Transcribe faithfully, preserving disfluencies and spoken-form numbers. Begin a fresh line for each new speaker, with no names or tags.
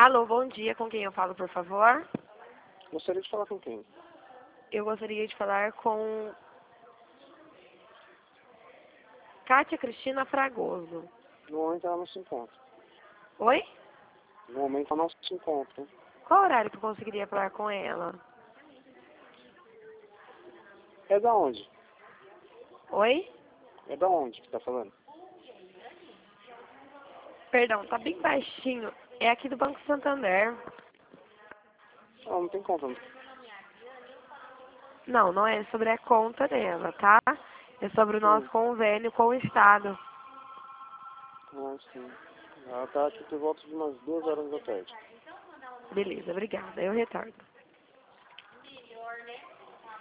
Alô, bom dia. Com quem eu falo, por favor?
Gostaria de falar com quem?
Eu gostaria de falar com Kátia Cristina Fragoso.
No momento ela não se encontra.
Oi?
No momento ela não se encontra.
Qual horário que eu conseguiria falar com ela?
É da onde?
Oi?
É da onde que tá falando?
Perdão, tá bem baixinho. É aqui do Banco Santander.
Não, não tem conta. Não.
Não, não é sobre a conta dela, tá? É sobre o nosso
Hum.
convênio com o Estado.
Ah, sim. Ela tá aqui por volta de umas duas horas da tarde.
Beleza, obrigada. Eu retorno.